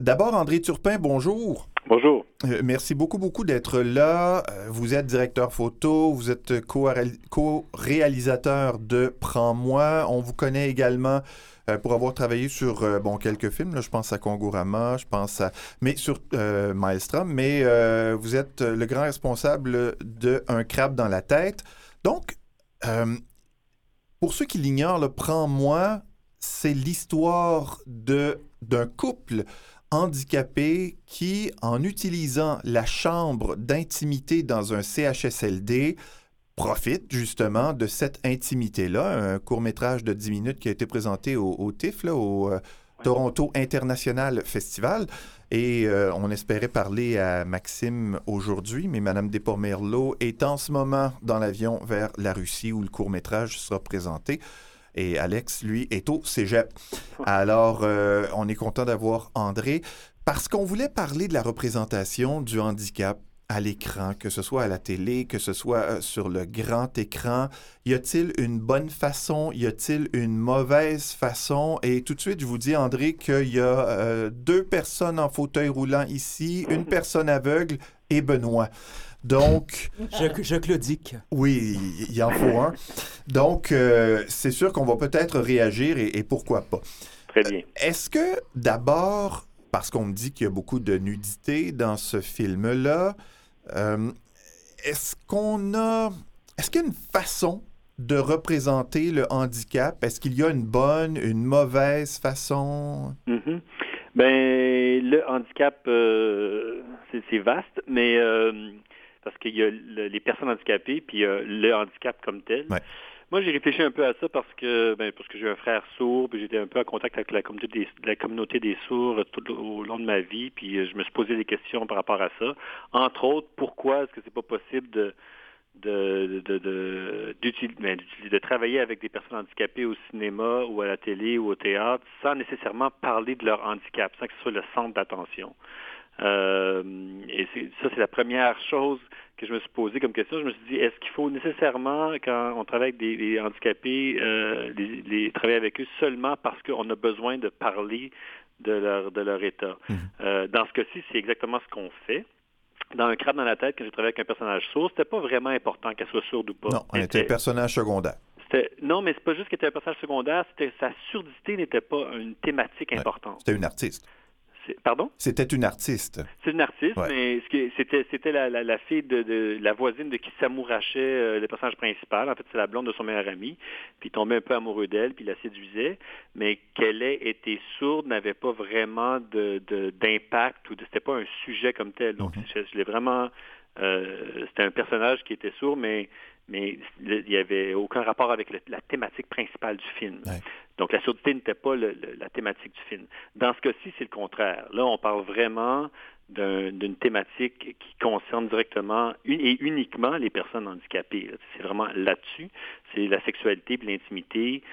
D'abord, André Turpin, bonjour. Bonjour. Merci beaucoup d'être là. Vous êtes directeur photo, vous êtes co-réalisateur de Prends-moi. On vous connaît également pour avoir travaillé sur quelques films. Là, je pense à Kongorama, je pense à... Mais sur Maelstrom, mais vous êtes le grand responsable de Un crabe dans la tête. Donc, euh, pour ceux qui l'ignorent, là, Prends-moi, c'est l'histoire d'un couple handicapé qui, en utilisant la chambre d'intimité dans un CHSLD, profite justement de cette intimité-là. Un court-métrage de 10 minutes qui a été présenté au TIFF, là, au Ouais. Toronto International Festival. Et on espérait parler à Maxime aujourd'hui, mais Madame Despormerleau est en ce moment dans l'avion vers la Russie où le court-métrage sera présenté. Et Alex, lui, est au cégep. Alors, on est content d'avoir André parce qu'on voulait parler de la représentation du handicap à l'écran, que ce soit à la télé, que ce soit sur le grand écran. Y a-t-il une bonne façon? Y a-t-il une mauvaise façon? Et tout de suite, je vous dis, André, qu'il y a deux personnes en fauteuil roulant ici, une personne aveugle et Benoît. Donc, Je claudique. oui, il en faut un. Donc, c'est sûr qu'on va peut-être réagir et pourquoi pas. Très bien. Est-ce que d'abord, parce qu'on me dit qu'il y a beaucoup de nudité dans ce film-là, euh, est-ce qu'il y a une façon de représenter le handicap? Est-ce qu'il y a une bonne, une mauvaise façon? Mhm. Ben, le handicap, c'est vaste, mais parce qu'il y a les personnes handicapées, puis le handicap comme tel. Ouais. Moi, j'ai réfléchi un peu à ça parce que j'ai un frère sourd, puis j'étais un peu en contact avec la communauté des sourds tout au long de ma vie, puis je me suis posé des questions par rapport à ça. Entre autres, pourquoi est-ce que c'est pas possible de travailler avec des personnes handicapées au cinéma ou à la télé ou au théâtre sans nécessairement parler de leur handicap, sans que ce soit le centre d'attention. C'est la première chose que je me suis posée comme question. Je me suis dit, est-ce qu'il faut nécessairement, quand on travaille avec des handicapés, travailler avec eux seulement parce qu'on a besoin de parler de leur état? Mhm. Dans ce cas-ci, c'est exactement ce qu'on fait. Dans Un crabe dans la tête, quand j'ai travaillé avec un personnage sourd, c'était pas vraiment important qu'elle soit sourde ou pas. Non, on était un personnage secondaire. Non, mais c'est pas juste qu'elle était un personnage secondaire, sa surdité n'était pas une thématique Ouais. importante. C'était une artiste. Pardon? C'était une artiste. C'est une artiste, Ouais. mais c'était la fille de la voisine de qui s'amourachait le personnage principal. En fait, c'est la blonde de son meilleur ami. Puis il tombait un peu amoureux d'elle, puis il la séduisait. Mais qu'elle ait été sourde n'avait pas vraiment d'impact c'était pas un sujet comme tel. Donc, je l'ai vraiment... c'était un personnage qui était sourd, mais il n'y avait aucun rapport avec la thématique principale du film. Ouais. Donc, la surdité n'était pas la thématique du film. Dans ce cas-ci, c'est le contraire. Là, on parle vraiment d'une thématique qui concerne directement et uniquement les personnes handicapées. Là. C'est vraiment là-dessus. C'est la sexualité et l'intimité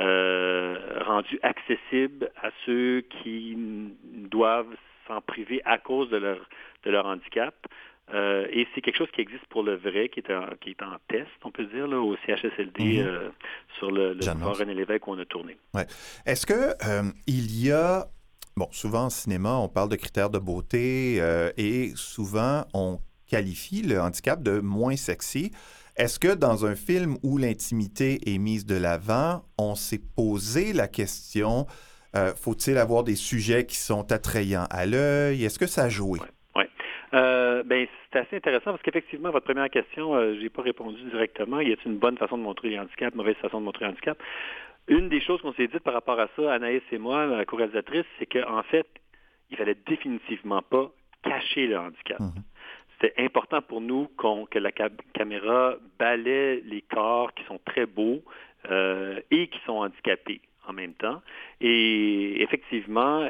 rendue accessible à ceux qui doivent s'en priver à cause de leur handicap. Et c'est quelque chose qui existe pour le vrai, qui est en test, on peut dire, là, au CHSLD, sur le boulevard René Lévesque où on a tourné. Ouais. Est-ce que il y a... Bon, souvent en cinéma, on parle de critères de beauté et souvent on qualifie le handicap de moins sexy. Est-ce que dans un film où l'intimité est mise de l'avant, on s'est posé la question, faut-il avoir des sujets qui sont attrayants à l'œil? Est-ce que ça a joué? Ouais. C'est assez intéressant parce qu'effectivement, votre première question, je n'ai pas répondu directement. Y a-t-il une bonne façon de montrer les handicaps, mauvaise façon de montrer les handicaps? Une des choses qu'on s'est dites par rapport à ça, Anaïs et moi, la co-réalisatrice, c'est qu'en fait, il fallait définitivement pas cacher le handicap. Mhm. C'était important pour nous que la caméra balaie les corps qui sont très beaux et qui sont handicapés en même temps. Et effectivement,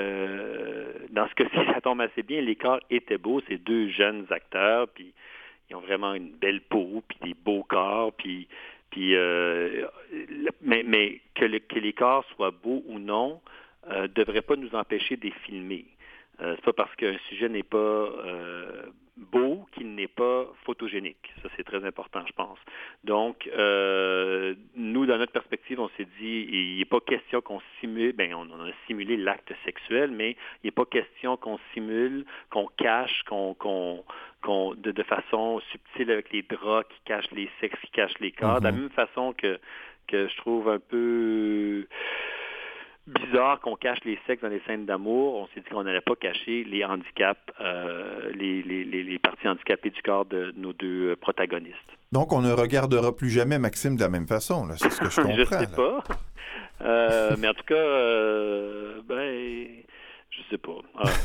dans ce cas-ci, ça tombe assez bien. Les corps étaient beaux, ces deux jeunes acteurs, puis ils ont vraiment une belle peau, puis des beaux corps, mais que les corps soient beaux ou non, devrait pas nous empêcher de les filmer. C'est pas parce qu'un sujet n'est pas beau qu'il n'est pas photogénique. Ça, c'est très important, je pense. Donc, nous, dans notre perspective, on s'est dit, il n'est pas question qu'on simule, on a simulé l'acte sexuel, mais il n'est pas question qu'on simule, qu'on cache, de façon subtile avec les draps qui cachent les sexes, qui cachent les corps, de la même façon que je trouve un peu bizarre qu'on cache les sexes dans les scènes d'amour. On s'est dit qu'on n'allait pas cacher les handicaps, les parties handicapées du corps de nos deux protagonistes. Donc, on ne regardera plus jamais Maxime de la même façon, là. C'est ce que je comprends. Je sais pas. Mais en tout cas, je sais pas.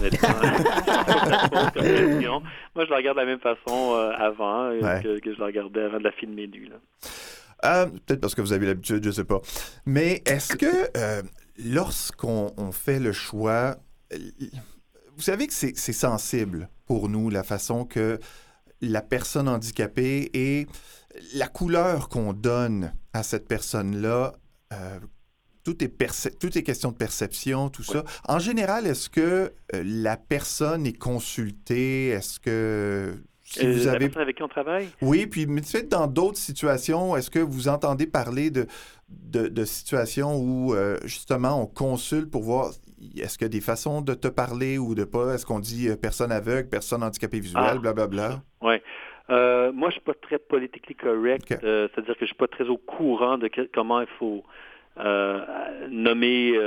Honnêtement, moi, je la regarde de la même façon avant que je la regardais avant de la filmer nue, là. Peut-être parce que vous avez l'habitude, je sais pas. Mais est-ce que lorsqu'on fait le choix, vous savez que c'est sensible pour nous, la façon que la personne handicapée et la couleur qu'on donne à cette personne-là, tout est question de perception, tout ça. En général, est-ce que la personne est consultée? Est-ce que... Si vous avez... La personne avec qui on travaille? Oui, puis mais peut-être dans d'autres situations, est-ce que vous entendez parler de situations où, justement, on consulte pour voir, est-ce qu'il y a des façons de te parler ou de pas? Est-ce qu'on dit personne aveugle, personne handicapée visuelle, blablabla? Oui. Moi, je ne suis pas très politically correct, Okay. C'est-à-dire que je ne suis pas très au courant de comment il faut nommer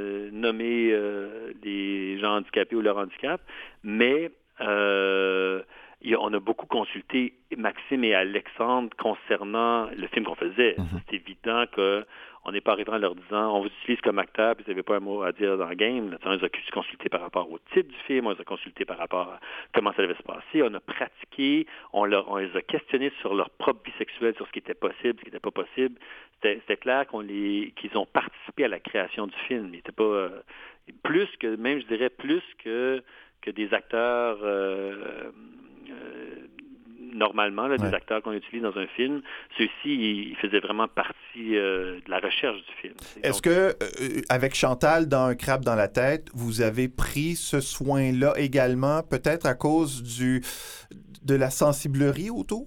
les gens handicapés ou leur handicap, mais... on a beaucoup consulté Maxime et Alexandre concernant le film qu'on faisait. C'est évident qu'on n'est pas arrivé en leur disant on vous utilise comme acteur puis vous n'avez pas un mot à dire dans le game. Là, on les a consultés par rapport au type du film, on les a consultés par rapport à comment ça devait se passer. On a pratiqué, on les a questionnés sur leur propre vie sexuelle, sur ce qui était possible, ce qui n'était pas possible. C'était clair qu'ils ont participé à la création du film. Ils n'étaient pas plus que des acteurs normalement, des acteurs qu'on utilise dans un film. Ceux-ci, ils faisaient vraiment partie de la recherche du film. Est-ce que, avec Chantal, dans Un crabe dans la tête, vous avez pris ce soin-là également, peut-être à cause de la sensiblerie autour?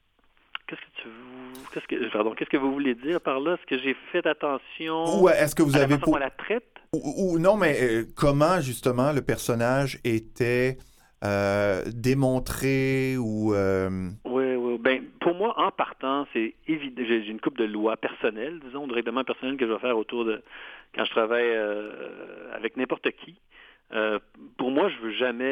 Qu'est-ce que vous voulez dire par là? Est-ce que j'ai fait attention ou est-ce que vous avez la façon dont on la traite? Ou non, mais comment, justement, le personnage était... démontré ou... Oui. Pour moi, en partant, c'est évident. J'ai une couple de lois personnelles, disons, de règlements personnels que je vais faire autour de... Quand je travaille avec n'importe qui. Pour moi, je veux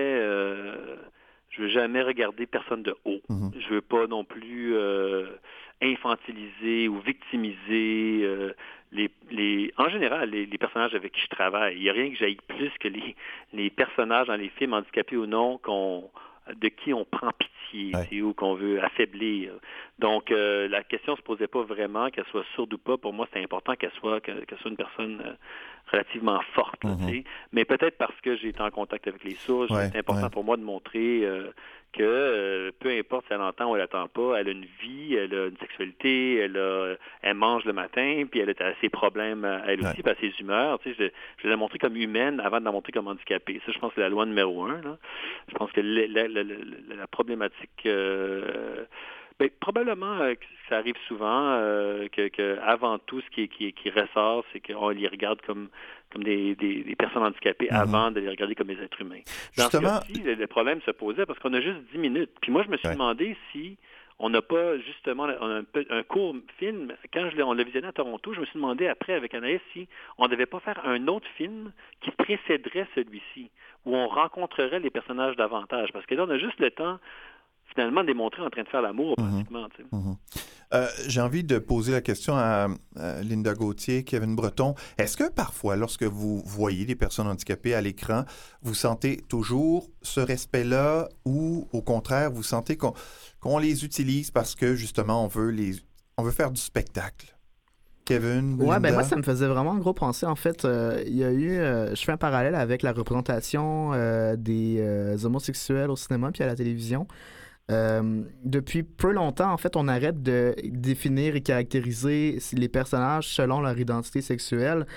jamais regarder personne de haut. Je veux pas non plus infantiliser ou victimiser en général, les personnages avec qui je travaille. Il n'y a rien que j'aille plus que les personnages dans les films, handicapés ou non, de qui on prend pitié ou qu'on veut affaiblir. Donc, la question ne se posait pas vraiment qu'elle soit sourde ou pas. Pour moi, c'était important qu'elle soit une personne relativement forte. Mais peut-être parce que j'ai été en contact avec les sourds, c'est important pour moi de montrer que peu importe si elle entend ou elle n'entend pas, elle a une vie, elle a une sexualité, elle mange le matin, puis elle a ses problèmes, elle aussi, puis elle a ses humeurs. Tu sais, je vais la montrer comme humaine avant de la montrer comme handicapée. Ça, je pense que c'est la loi numéro 1. Là. Je pense que la problématique... probablement que ça arrive souvent, que avant tout, ce qui ressort, c'est qu'on les regarde comme des personnes handicapées avant de les regarder comme des êtres humains. Dans ce cas-ci, le problème se posait parce qu'on a juste 10 minutes. Puis moi, je me suis demandé si on n'a pas justement un court film. Quand on l'a visionné à Toronto, je me suis demandé après avec Anaïs si on ne devait pas faire un autre film qui précéderait celui-ci, où on rencontrerait les personnages davantage. Parce que là, on a juste le temps finalement démontré en train de faire l'amour, pratiquement. J'ai envie de poser la question à Linda Gauthier, Kevin Breton. Est-ce que parfois, lorsque vous voyez des personnes handicapées à l'écran, vous sentez toujours ce respect-là ou, au contraire, vous sentez qu'on les utilise parce que, justement, on veut faire du spectacle? Kevin, Linda? Ouais, moi, ça me faisait vraiment gros penser. En fait, il y a eu... je fais un parallèle avec la représentation des homosexuels au cinéma puis à la télévision. Depuis peu longtemps, en fait, on arrête de définir et caractériser les personnages selon leur identité sexuelle.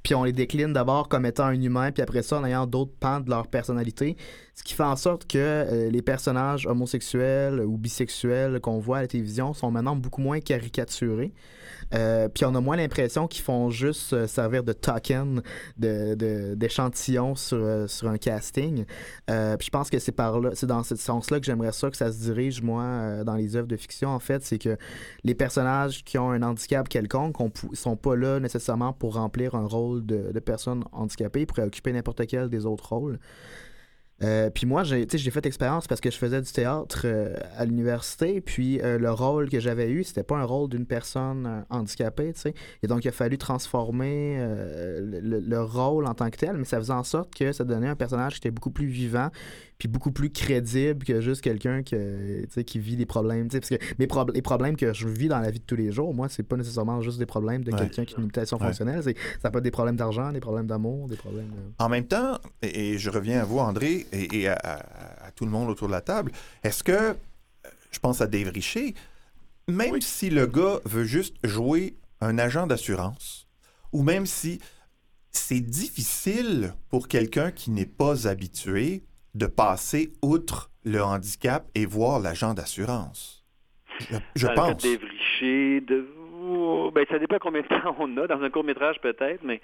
puis on les décline d'abord comme étant un humain, puis après ça en ayant d'autres pans de leur personnalité, ce qui fait en sorte que les personnages homosexuels ou bisexuels qu'on voit à la télévision sont maintenant beaucoup moins caricaturés. Puis on a moins l'impression qu'ils font juste servir de token, d'échantillon sur un casting. Puis je pense que c'est dans ce sens-là que j'aimerais ça que ça se dirige, moi, dans les œuvres de fiction, en fait. C'est que les personnages qui ont un handicap quelconque sont pas là nécessairement pour remplir un rôle de personne handicapée. Ils pourraient occuper n'importe quel des autres rôles. Puis moi, j'ai fait expérience parce que je faisais du théâtre à l'université, puis le rôle que j'avais eu, c'était pas un rôle d'une personne handicapée, tu sais. Et donc, il a fallu transformer le rôle en tant que tel, mais ça faisait en sorte que ça donnait un personnage qui était beaucoup plus vivant, puis beaucoup plus crédible que juste quelqu'un qui vit des problèmes. Parce que les problèmes que je vis dans la vie de tous les jours, moi, c'est pas nécessairement juste des problèmes de quelqu'un qui a une limitation fonctionnelle. Ça peut être des problèmes d'argent, des problèmes d'amour, des problèmes... En même temps, et je reviens à vous, André, et à tout le monde autour de la table, est-ce que, je pense à Dave Richer, même si le gars veut juste jouer un agent d'assurance, ou même si c'est difficile pour quelqu'un qui n'est pas habitué de passer outre le handicap et voir l'agent d'assurance. Je pense. Dans le cas de Dave Richer, ça dépend combien de temps on a. Dans un court-métrage, peut-être, mais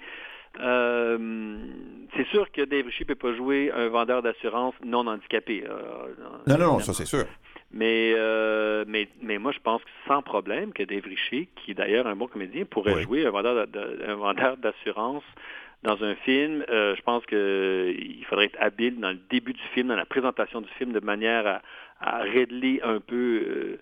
c'est sûr que Dave Richer ne peut pas jouer un vendeur d'assurance non handicapé. Non, ça c'est sûr. Mais moi, je pense que sans problème que Dave Richer, qui est d'ailleurs un bon comédien, pourrait jouer un vendeur d'assurance dans un film. Je pense qu'il faudrait être habile dans le début du film, dans la présentation du film, de manière à régler un peu...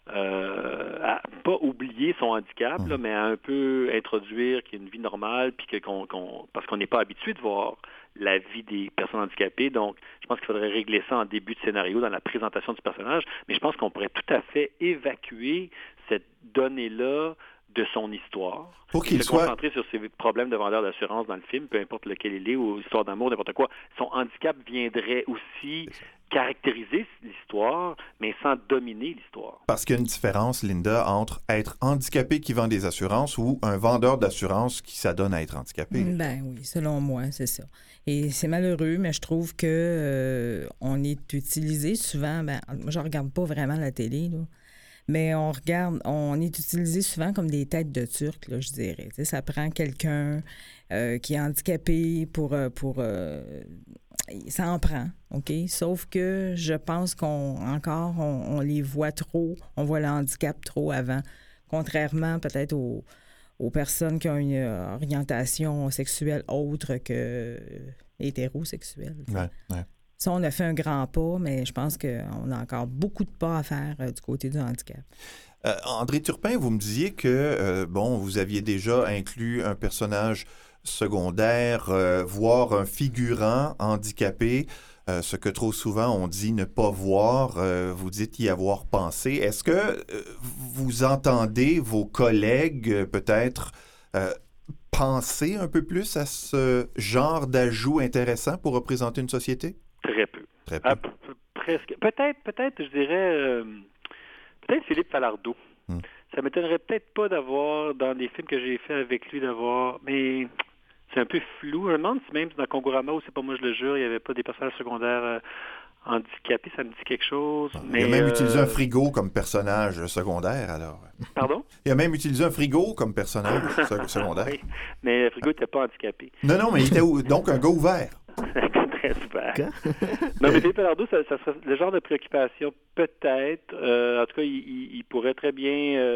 à pas oublier son handicap, là, mais à un peu introduire qu'il y a une vie normale, puis parce qu'on n'est pas habitué de voir la vie des personnes handicapées. Donc, je pense qu'il faudrait régler ça en début de scénario, dans la présentation du personnage. Mais je pense qu'on pourrait tout à fait évacuer cette donnée-là de son histoire. Pour qu'il soit concentré sur ses problèmes de vendeur d'assurance dans le film, peu importe lequel il est, ou histoire d'amour, n'importe quoi. Son handicap viendrait aussi caractériser l'histoire, mais sans dominer l'histoire. Parce qu'il y a une différence, Linda, entre être handicapé qui vend des assurances ou un vendeur d'assurance qui s'adonne à être handicapé. Ben oui, selon moi, c'est ça. Et c'est malheureux, mais je trouve que on est utilisé souvent. Moi, je regarde pas vraiment la télé, là. Mais on est utilisé souvent comme des têtes de Turc, là, je dirais. Tu sais, ça prend quelqu'un qui est handicapé pour ça en prend, OK? Sauf que je pense qu'on les voit trop, on voit le handicap trop avant, contrairement peut-être aux personnes qui ont une orientation sexuelle autre que hétérosexuelle. Ouais. Ça, on a fait un grand pas, mais je pense qu'on a encore beaucoup de pas à faire du côté du handicap. André Turpin, vous me disiez que, vous aviez déjà inclus un personnage secondaire, voire un figurant handicapé, ce que trop souvent on dit ne pas voir, vous dites y avoir pensé. Est-ce que vous entendez vos collègues peut-être penser un peu plus à ce genre d'ajout intéressant pour représenter une société? Très peu. Très peu. Presque. Peut-être, je dirais, peut-être Philippe Falardeau. Ça m'étonnerait peut-être pas d'avoir, dans les films que j'ai fait avec lui, mais c'est un peu flou. Je me demande si même dans Kongorama, ou c'est pas moi je le jure, il n'y avait pas des personnages secondaires handicapés, ça me dit quelque chose. Il a même utilisé un frigo comme personnage secondaire, alors. Pardon? Il a même utilisé un frigo comme personnage secondaire. Oui, mais le frigo n'était pas handicapé. Non, mais il était donc un gars ouvert. Très ouvert. Non, mais Philippe Falardeau, ça serait le genre de préoccupation, peut-être. En tout cas, il pourrait très bien...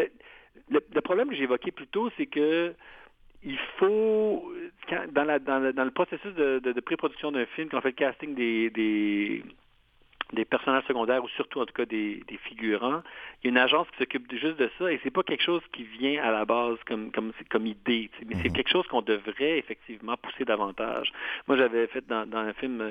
Le problème que j'ai évoqué plus tôt, c'est que il faut, dans le processus de pré-production d'un film, quand on fait le casting des personnages secondaires, ou surtout en tout cas des figurants, il y a une agence qui s'occupe juste de ça, et c'est pas quelque chose qui vient à la base comme idée, mais c'est quelque chose qu'on devrait effectivement pousser davantage. Moi, j'avais fait dans un film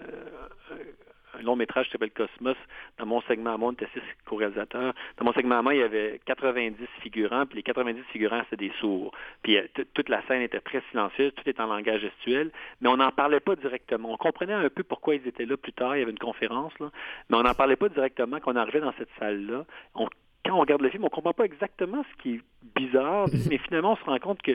un long métrage qui s'appelle Cosmos. Dans mon segment à moi, on était 6 co-réalisateurs. Dans mon segment à moi, il y avait 90 figurants, puis les 90 figurants, c'était des sourds. Puis toute la scène était très silencieuse, tout était en langage gestuel, mais on n'en parlait pas directement. On comprenait un peu pourquoi ils étaient là plus tard, il y avait une conférence, là, mais on n'en parlait pas directement quand on arrivait dans cette salle-là. Quand on regarde le film, on ne comprend pas exactement ce qui est bizarre, mais finalement, on se rend compte que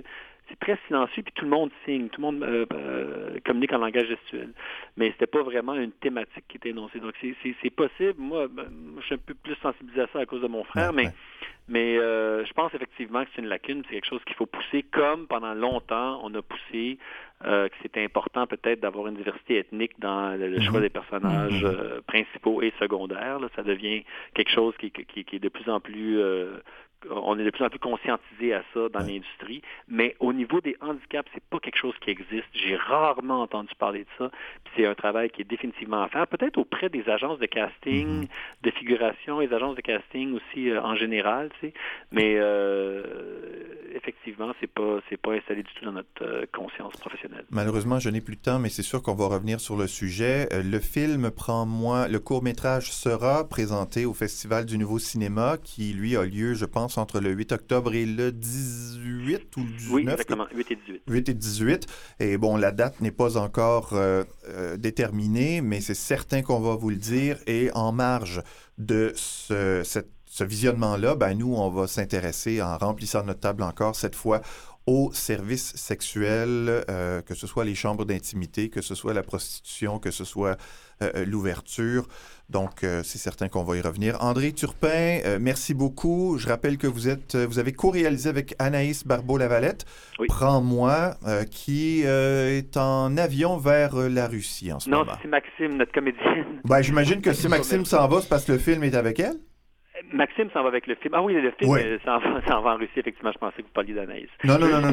c'est très silencieux, puis tout le monde signe, tout le monde communique en langage gestuel. Mais c'était pas vraiment une thématique qui était énoncée. Donc, c'est possible. Moi, je suis un peu plus sensibilisé à ça à cause de mon frère, mais je pense effectivement que c'est une lacune, c'est quelque chose qu'il faut pousser, comme pendant longtemps, on a poussé que c'était important peut-être d'avoir une diversité ethnique dans le choix des personnages principaux et secondaires. Là. Ça devient quelque chose qui est de plus en plus... on est de plus en plus conscientisé à ça dans l'industrie, mais au niveau des handicaps, c'est pas quelque chose qui existe. J'ai rarement entendu parler de ça. Puis c'est un travail qui est définitivement à faire, peut-être auprès des agences de casting, de figuration, les agences de casting aussi en général, tu sais. Mais effectivement, c'est pas installé du tout dans notre conscience professionnelle. Malheureusement, je n'ai plus de temps, mais c'est sûr qu'on va revenir sur le sujet. Le film le court-métrage sera présenté au Festival du Nouveau Cinéma, qui, lui, a lieu, je pense, entre le 8 octobre et le 18 ou le 19. Oui, exactement, 8 et 18. 8 et 18. Et bon, la date n'est pas encore déterminée, mais c'est certain qu'on va vous le dire. Et en marge de ce visionnement-là, ben nous, on va s'intéresser, en remplissant notre table encore, cette fois, aux services sexuels, que ce soit les chambres d'intimité, que ce soit la prostitution, que ce soit l'ouverture. Donc, c'est certain qu'on va y revenir. André Turpin, merci beaucoup. Je rappelle que vous avez co-réalisé avec Anaïs Barbeau-Lavalette, Prends-moi, qui est en avion vers la Russie en ce moment. Non, c'est Maxime, notre comédienne. Ben, j'imagine que si Maxime s'en va, c'est parce que le film est avec elle? Maxime s'en va avec le film. Ah oui, le film s'en va en Russie, effectivement. Je pensais que vous parliez d'Anaïs. Non.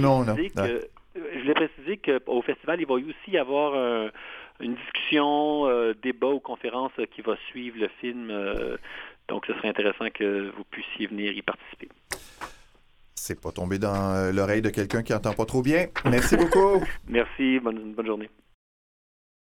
Je voulais préciser qu'au festival, il va aussi y avoir une discussion, débat ou conférence qui va suivre le film. Donc, ce serait intéressant que vous puissiez venir y participer. C'est pas tombé dans l'oreille de quelqu'un qui entend pas trop bien. Merci beaucoup. Merci. Bonne journée.